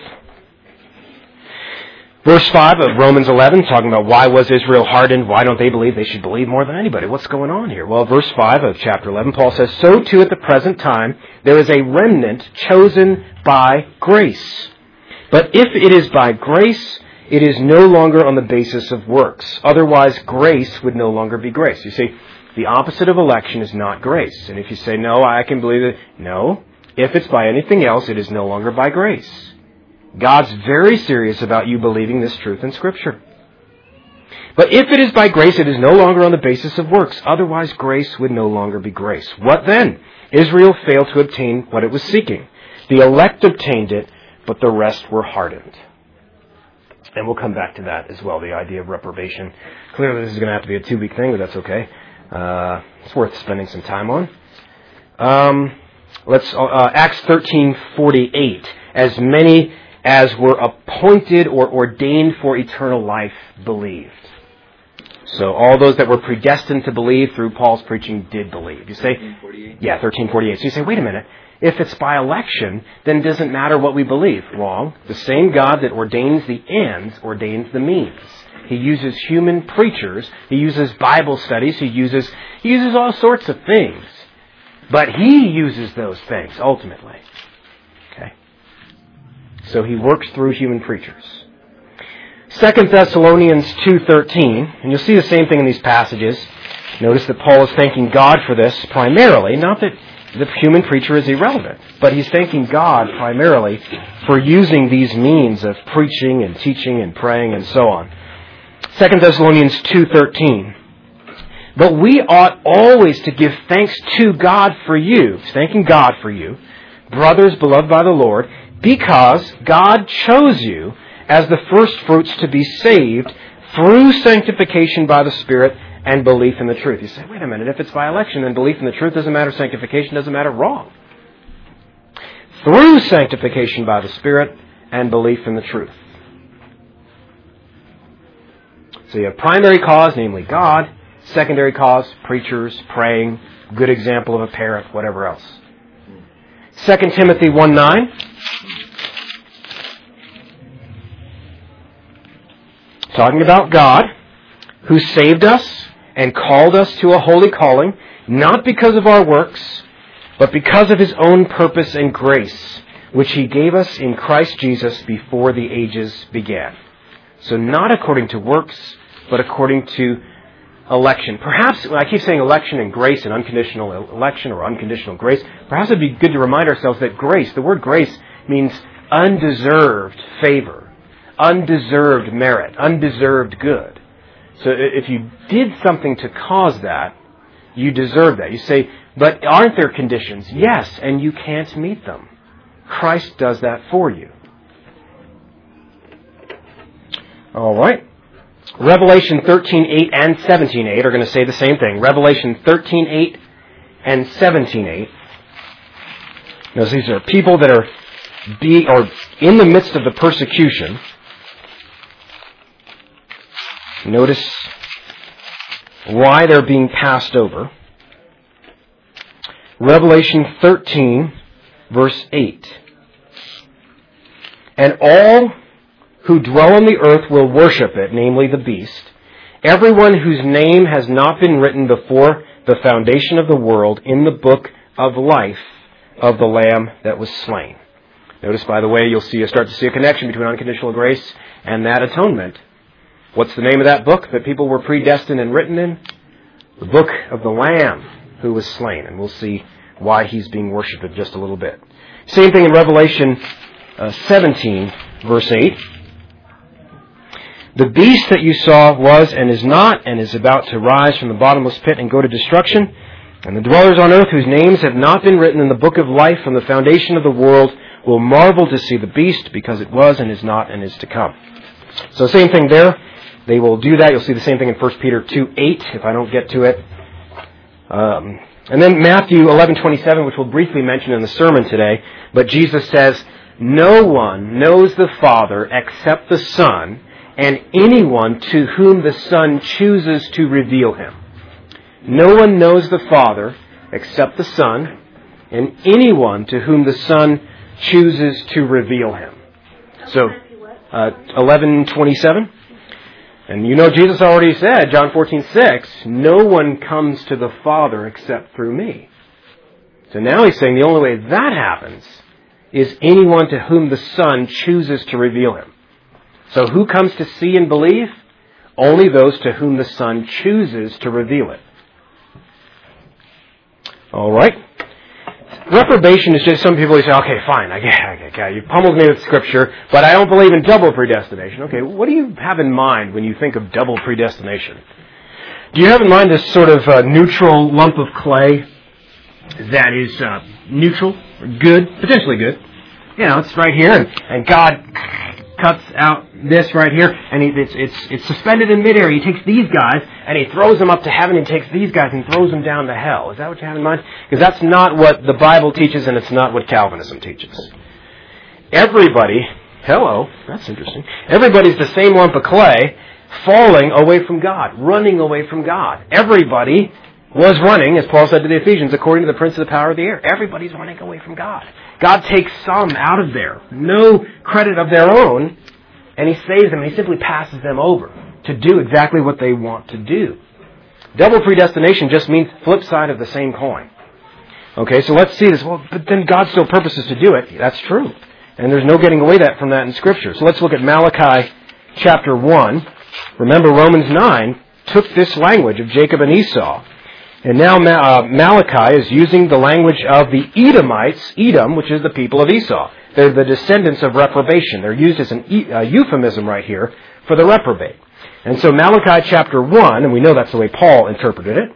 Verse five of Romans eleven, talking about why was Israel hardened? Why don't they believe? They should believe more than anybody. What's going on here? Well, verse five of chapter eleven, Paul says, so too at the present time, there is a remnant chosen by grace. But if it is by grace, it is no longer on the basis of works. Otherwise, grace would no longer be grace. You see, the opposite of election is not grace. And if you say, no, I can believe it. No. If it's by anything else, it is no longer by grace. God's very serious about you believing this truth in Scripture. But if it is by grace, it is no longer on the basis of works. Otherwise, grace would no longer be grace. What then? Israel failed to obtain what it was seeking. The elect obtained it, but the rest were hardened. And we'll come back to that as well, the idea of reprobation. Clearly, this is going to have to be a two-week thing, but that's okay. Uh, it's worth spending some time on. Um, let's uh, Acts thirteen forty-eight. As many as were appointed or ordained for eternal life believed. So all those that were predestined to believe through Paul's preaching did believe. You say, thirteen forty-eight. Yeah, thirteen forty-eight. So you say, wait a minute. If it's by election, then it doesn't matter what we believe. Wrong. The same God that ordains the ends ordains the means. He uses human preachers. He uses Bible studies. He uses he uses all sorts of things. But he uses those things ultimately. Okay. So he works through human preachers. Second Thessalonians two thirteen, and you'll see the same thing in these passages. Notice that Paul is thanking God for this primarily, not that the human preacher is irrelevant, but he's thanking God primarily for using these means of preaching and teaching and praying and so on. Second Thessalonians two thirteen. But we ought always to give thanks to God for you, thanking God for you, brothers beloved by the Lord, because God chose you as the first fruits to be saved through sanctification by the Spirit and belief in the truth. You say, wait a minute, if it's by election, then belief in the truth doesn't matter, sanctification doesn't matter. Wrong. Through sanctification by the Spirit and belief in the truth. So you have primary cause, namely God. Secondary cause, preachers, praying, good example of a parent, whatever else. Second Timothy one nine. Talking about God, who saved us and called us to a holy calling, not because of our works, but because of His own purpose and grace, which He gave us in Christ Jesus before the ages began. So not according to works, but according to election. Perhaps, when I keep saying election and grace and unconditional election or unconditional grace, perhaps it would be good to remind ourselves that grace, the word grace, means undeserved favor, undeserved merit, undeserved good. So if you did something to cause that, you deserve that. You say, but aren't there conditions? Yes, and you can't meet them. Christ does that for you. All right. Revelation thirteen eight and seventeen eight are going to say the same thing. Revelation thirteen eight and seventeen eight. Notice these are people that are be or in the midst of the persecution. Notice why they're being passed over. Revelation thirteen, verse eight. and all who dwell on the earth will worship it, namely the beast, everyone whose name has not been written before the foundation of the world in the book of life of the Lamb that was slain. Notice, by the way, you'll see, you'll start to see a connection between unconditional grace and that atonement. What's the name of that book that people were predestined and written in? The book of the Lamb who was slain. And we'll see why he's being worshipped in just a little bit. Same thing in Revelation uh, seventeen, verse eight. The beast that you saw was and is not and is about to rise from the bottomless pit and go to destruction. And the dwellers on earth whose names have not been written in the book of life from the foundation of the world will marvel to see the beast, because it was and is not and is to come. So same thing there. They will do that. You'll see the same thing in First Peter two eight, if I don't get to it. Um, and then Matthew eleven twenty-seven, which we'll briefly mention in the sermon today. But Jesus says, no one knows the Father except the Son, and anyone to whom the Son chooses to reveal him. No one knows the Father except the Son, and anyone to whom the Son chooses to reveal him. So, uh, eleven twenty-seven. And you know Jesus already said, John fourteen six, no one comes to the Father except through me. So now he's saying the only way that happens is anyone to whom the Son chooses to reveal him. So who comes to see and believe? Only those to whom the Son chooses to reveal it. All right. Reprobation is just some people who say, okay, fine, I get, I get, okay, you pummeled me with Scripture, but I don't believe in double predestination. Okay, what do you have in mind when you think of double predestination? Do you have in mind this sort of uh, neutral lump of clay that is uh, neutral, good, potentially good? You know, it's right here, and, and God cuts out this right here, and he, it's, it's, it's suspended in midair. He takes these guys, and he throws them up to heaven, and takes these guys and throws them down to hell. Is that what you have in mind? Because that's not what the Bible teaches, and it's not what Calvinism teaches. Everybody, hello, that's interesting. Everybody's the same lump of clay, falling away from God, running away from God. Everybody was running, as Paul said to the Ephesians, according to the prince of the power of the air. Everybody's running away from God. God takes some out of there, no credit of their own, and he saves them, and he simply passes them over to do exactly what they want to do. Double predestination just means flip side of the same coin. Okay, so let's see this. Well, but then God still purposes to do it. That's true. And there's no getting away that from that in Scripture. So let's look at Malachi chapter one. Remember, Romans nine took this language of Jacob and Esau. And now uh, Malachi is using the language of the Edomites, Edom, which is the people of Esau. They're the descendants of reprobation. They're used as an e- uh, euphemism right here for the reprobate. And so Malachi chapter one, and we know that's the way Paul interpreted it.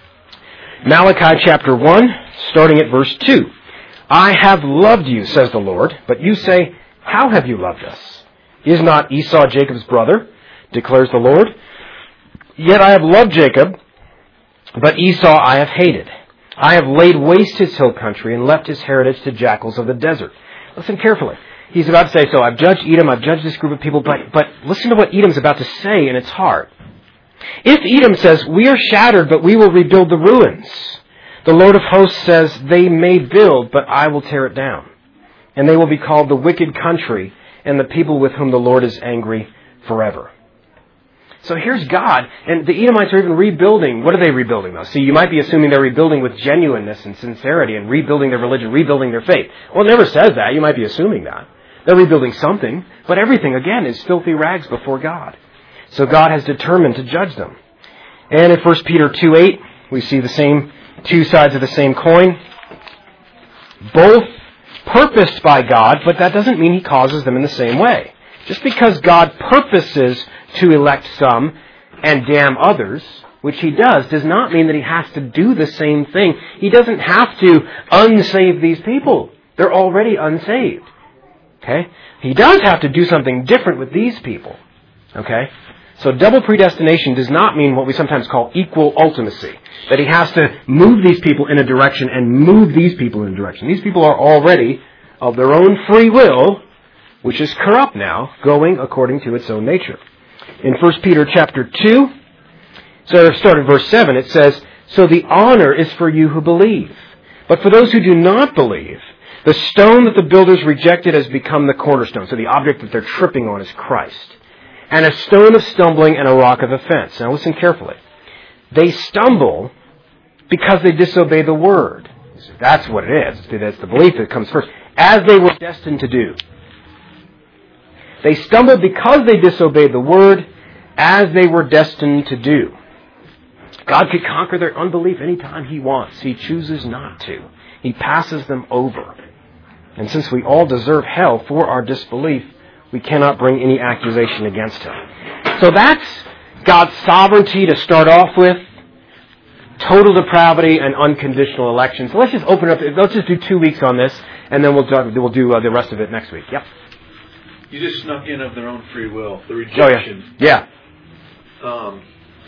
Malachi chapter one, starting at verse two. I have loved you, says the Lord, but you say, how have you loved us? Is not Esau Jacob's brother, declares the Lord? Yet I have loved Jacob, but Esau I have hated. I have laid waste his hill country and left his heritage to jackals of the desert. Listen carefully. He's about to say, so I've judged Edom, I've judged this group of people, but, but listen to what Edom's about to say in its heart. If Edom says, we are shattered, but we will rebuild the ruins, the Lord of hosts says, they may build, but I will tear it down. And they will be called the wicked country and the people with whom the Lord is angry forever. So here's God, and the Edomites are even rebuilding. What are they rebuilding, though? See, you might be assuming they're rebuilding with genuineness and sincerity and rebuilding their religion, rebuilding their faith. Well, it never says that. You might be assuming that. They're rebuilding something, but everything, again, is filthy rags before God. So God has determined to judge them. And in First Peter two eight, we see the same two sides of the same coin. Both purposed by God, but that doesn't mean He causes them in the same way. Just because God purposes to elect some and damn others, which He does, does not mean that He has to do the same thing. He doesn't have to unsave these people. They're already unsaved. Okay? He does have to do something different with these people. Okay? So double predestination does not mean what we sometimes call equal ultimacy. That He has to move these people in a direction and move these people in a direction. These people are already, of their own free will, which is corrupt now, going according to its own nature. In First Peter chapter two, so start at verse seven, it says, so the honor is for you who believe. But for those who do not believe, The stone that the builders rejected has become the cornerstone. So the object that they're tripping on is Christ. And a stone of stumbling and a rock of offense. Now listen carefully. They stumble because they disobey the word. That's what it is. That's the belief that comes first. As they were destined to do. They stumbled because they disobeyed the word, as they were destined to do. God could conquer their unbelief anytime He wants. He chooses not to. He passes them over. And since we all deserve hell for our disbelief, we cannot bring any accusation against Him. So that's God's sovereignty to start off with. Total depravity and unconditional election. So let's just open up. Let's just do two weeks on this, and then we'll do, we'll do uh, the rest of it next week. Yep. You just snuck in of their own free will, the Oh, rejection. yeah. Yeah. Um,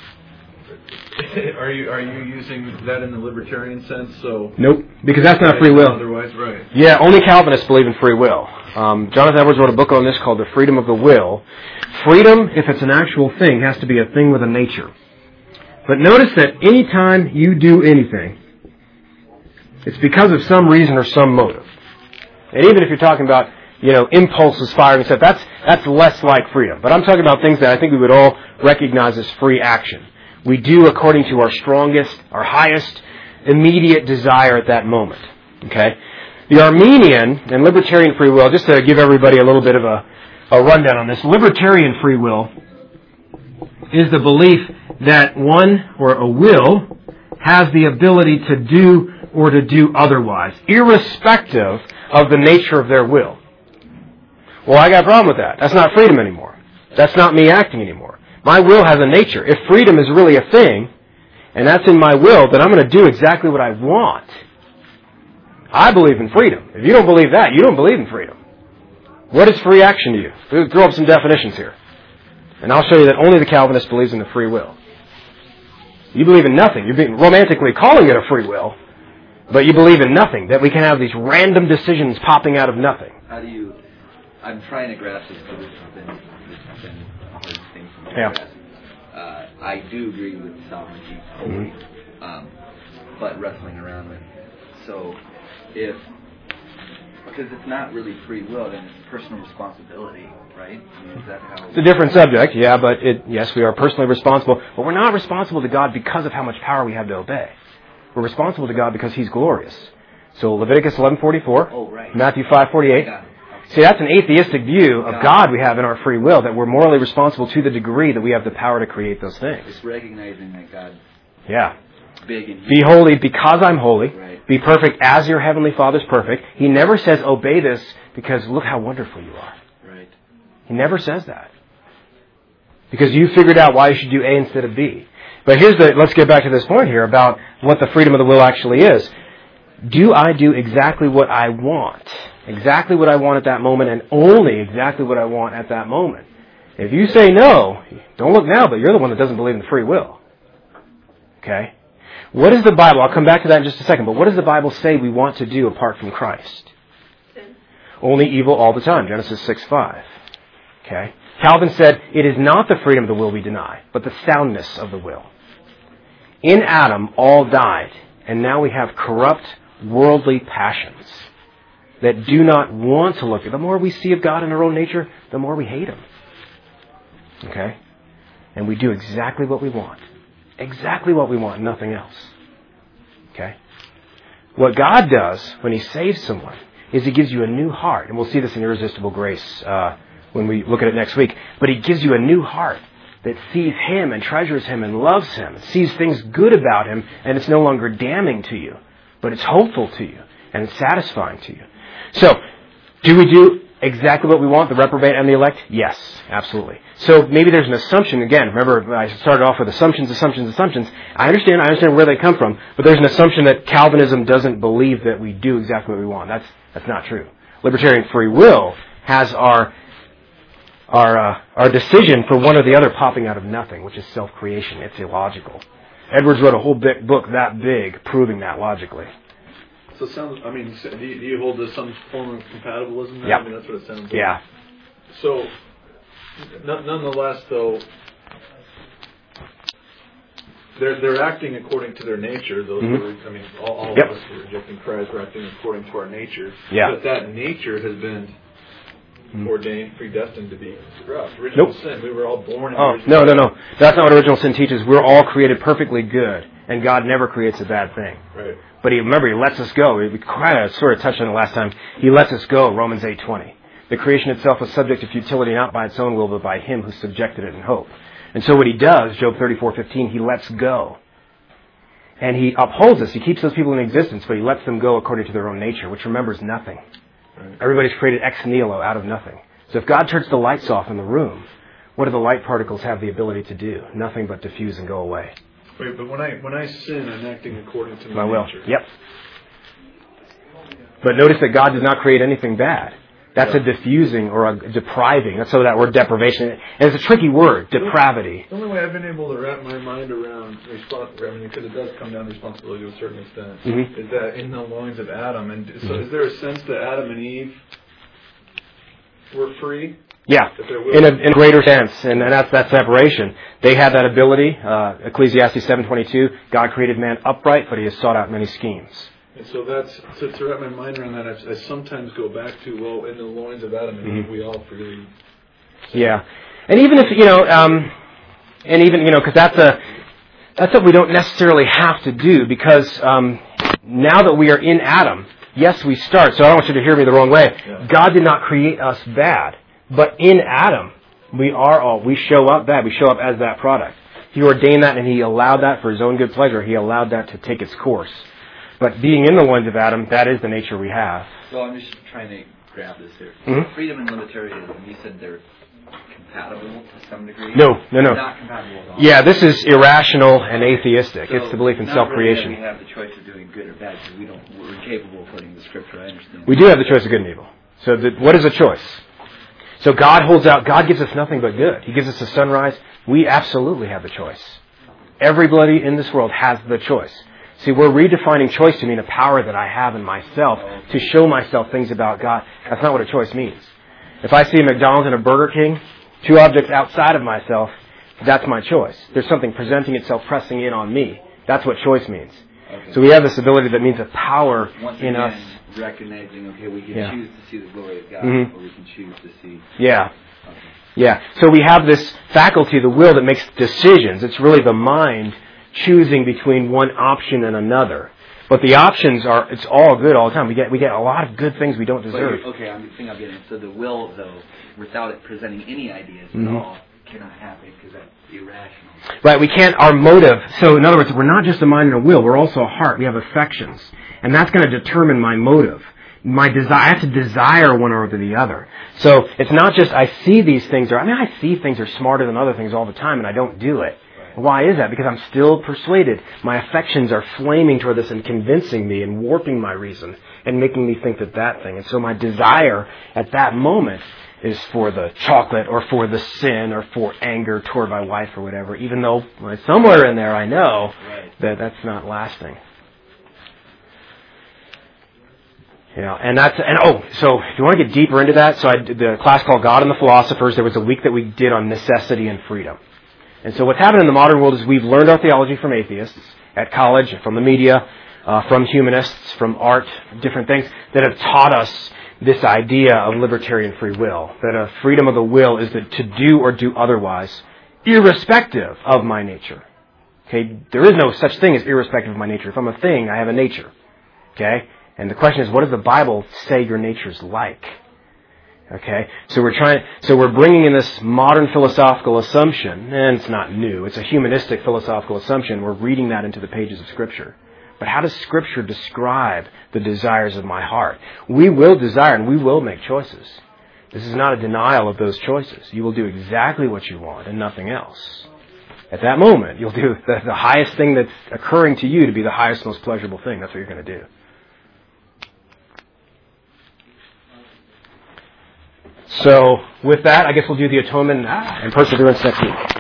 are you are you using that in the libertarian sense? So Nope, because that's not free will. Otherwise, right? Yeah, only Calvinists believe in free will. Um, Jonathan Edwards wrote a book on this called The Freedom of the Will. Freedom, if it's an actual thing, has to be a thing with a nature. But notice that any time you do anything, it's because of some reason or some motive. And even if you're talking about, you know, impulses firing and stuff, that's that's less like freedom. But I'm talking about things that I think we would all recognize as free action. We do according to our strongest, our highest, immediate desire at that moment. Okay? The Arminian and libertarian free will, just to give everybody a little bit of a, a rundown on this, libertarian free will is the belief that one, or a will, has the ability to do or to do otherwise, irrespective of the nature of their will. Well, I got a problem with that. That's not freedom anymore. That's not me acting anymore. My will has a nature. If freedom is really a thing, and that's in my will, then I'm going to do exactly what I want. I believe in freedom. If you don't believe that, you don't believe in freedom. What is free action to you? We'll throw up some definitions here. And I'll show you that only the Calvinist believes in the free will. You believe in nothing. You're being romantically calling it a free will, but you believe in nothing, that we can have these random decisions popping out of nothing. How do you... I'm trying to grasp this, but this has been, this has been a hard thing for me to Yeah. grasp. Uh, I do agree with sovereignty fully, Mm-hmm. um, but wrestling around with it. So, if... Because it's not really free will, then it's personal responsibility, right? I mean, is that how... It's a different subject, yeah, but it, yes, we are personally responsible, but we're not responsible to God because of how much power we have to obey. We're responsible to God because He's glorious. So Leviticus eleven forty-four, Oh, right. Matthew five forty-eight. Got it. See, that's an atheistic view of God we have in our free will, that we're morally responsible to the degree that we have the power to create those things. It's recognizing that God's Yeah. big and huge. Be holy because I'm holy. Right. Be perfect as your heavenly Father's perfect. He never says obey this because look how wonderful you are. Right. He never says that. Because you figured out why you should do A instead of B. But here's the, let's get back to this point here about what the freedom of the will actually is. Do I do exactly what I want? Exactly what I want at that moment, and only exactly what I want at that moment. If you say no, don't look now, but you're the one that doesn't believe in free will. Okay? What does the Bible, I'll come back to that in just a second, but what does the Bible say we want to do apart from Christ? Sin. Only evil all the time, Genesis six five. Okay? Calvin said, it is not the freedom of the will we deny, but the soundness of the will. In Adam, all died, and now we have corrupt, worldly passions that do not want to look. The more we see of God in our own nature, the more we hate Him. Okay? And we do exactly what we want. Exactly what we want, nothing else. Okay? What God does when He saves someone is He gives you a new heart. And we'll see this in Irresistible Grace uh, when we look at it next week. But He gives you a new heart that sees Him and treasures Him and loves Him, sees things good about Him, and it's no longer damning to you, but it's hopeful to you, and it's satisfying to you. So, do we do exactly what we want, the reprobate and the elect? Yes, absolutely. So maybe there's an assumption, again, remember I started off with assumptions, assumptions, assumptions. I understand, I understand where they come from, but there's an assumption that Calvinism doesn't believe that we do exactly what we want. That's that's not true. Libertarian free will has our our uh, our decision for one or the other popping out of nothing, which is self-creation. It's illogical. Edwards wrote a whole big book that big proving that logically. So it sounds, I mean, do you, do you hold to some form of compatibilism there? Yep. I mean, that's what it sounds like. Yeah. So, n- nonetheless, though, they're they're acting according to their nature. Those Mhm. who are, I mean, all, all Yep. of us who are rejecting Christ are acting according to our nature. Yeah. But that nature has been Mhm. ordained, predestined to be corrupt. Original Nope. sin. We were all born in Oh, original no, no, no. That's not what original sin teaches. We're all created perfectly good, and God never creates a bad thing. Right. But he, remember, he lets us go. We kind of sort of touched on it last time. He lets us go, Romans eight twenty. The creation itself was subject to futility, not by its own will, but by him who subjected it in hope. And so what he does, Job thirty-four fifteen, he lets go. And he upholds us. He keeps those people in existence, but he lets them go according to their own nature, which remembers nothing. Right. Everybody's created ex nihilo, out of nothing. So if God turns the lights off in the room, what do the light particles have the ability to do? Nothing but diffuse and go away. Wait, but when I when I sin, I'm acting according to My my, will. nature. Yep. But notice that God did not create anything bad. That's Yeah. a diffusing or a depriving. That's so that word deprivation. And it's a tricky word, depravity. The only way I've been able to wrap my mind around responsibility, because it does come down to responsibility to a certain extent, Mhm. is that in the loins of Adam. And so, is there a sense that Adam and Eve were free? Yeah, That their will in a, in a greater sense, and, and that's that separation. They had that ability. Uh, Ecclesiastes seven twenty-two, God created man upright, but he has sought out many schemes. And so that's so to wrap my mind around that. I, I sometimes go back to well, in the loins of Adam and Eve, Mhm. we all freely. Yeah, and even if you know, um, and even you know, because that's a that's what we don't necessarily have to do, because um, now that we are in Adam, yes, we start. So I don't want you to hear me the wrong way. Yeah. God did not create us bad, but in Adam, we are all we show up bad. We show up as that product. He ordained that, and He allowed that for His own good pleasure. He allowed that to take its course. But being in the loins of Adam, that is the nature we have. So I'm just trying to grab this here. Mhm. Freedom and libertarianism, you said they're compatible to some degree? No, no, no. Not compatible at all. Yeah, this is irrational and atheistic. So It's the belief in not self-creation. Really that we have the choice of doing good or bad because we don't, we're incapable according to the scripture, I understand. We do have the choice of good and evil. So the, what is a choice? So God holds out, God gives us nothing but good. He gives us the sunrise. We absolutely have the choice. Everybody in this world has the choice. See, we're redefining choice to mean a power that I have in myself to show myself things about God. That's not what a choice means. If I see a McDonald's and a Burger King, two objects outside of myself, that's my choice. There's something presenting itself, pressing in on me. That's what choice means. Okay. So we have this ability that means a power Once in again, us. recognizing, okay, we can Yeah. choose to see the glory of God, Mhm. or we can choose to see... Yeah. Okay. Yeah. So we have this faculty, the will, that makes decisions. It's really the mind choosing between one option and another. But the options are, it's all good all the time. We get we get a lot of good things we don't But deserve. you're- okay, I'm, I think I'm getting it. So the will, though, without it presenting any ideas Mhm. at all, cannot happen because that's irrational. Right, we can't, our motive, so in other words, we're not just a mind and a will, we're also a heart. We have affections. And that's going to determine my motive. My desire, I have to desire one or the other. So it's not just I see these things, or I mean, I see things are smarter than other things all the time and I don't do it. Why is that? Because I'm still persuaded. My affections are flaming toward this and convincing me and warping my reason and making me think that that thing. And so my desire at that moment is for the chocolate or for the sin or for anger toward my wife or whatever, even though well, somewhere in there I know Right. that that's not lasting. You know, and that's, and oh, so if you want to get deeper into that, so I did the class called God and the Philosophers. There was a week that we did on necessity and freedom. And so what's happened in the modern world is we've learned our theology from atheists at college, from the media, uh, from humanists, from art, different things that have taught us this idea of libertarian free will, that a freedom of the will is that to do or do otherwise, irrespective of my nature. Okay, there is no such thing as irrespective of my nature. If I'm a thing, I have a nature. Okay, and the question is, what does the Bible say your nature's like? Okay, so we're trying, so we're bringing in this modern philosophical assumption, and it's not new, it's a humanistic philosophical assumption. We're reading that into the pages of Scripture. But how does Scripture describe the desires of my heart? We will desire and we will make choices. This is not a denial of those choices. You will do exactly what you want and nothing else. At that moment, you'll do the, the highest thing that's occurring to you to be the highest, most pleasurable thing. That's what you're going to do. So, with that, I guess we'll do the atonement and perseverance next week.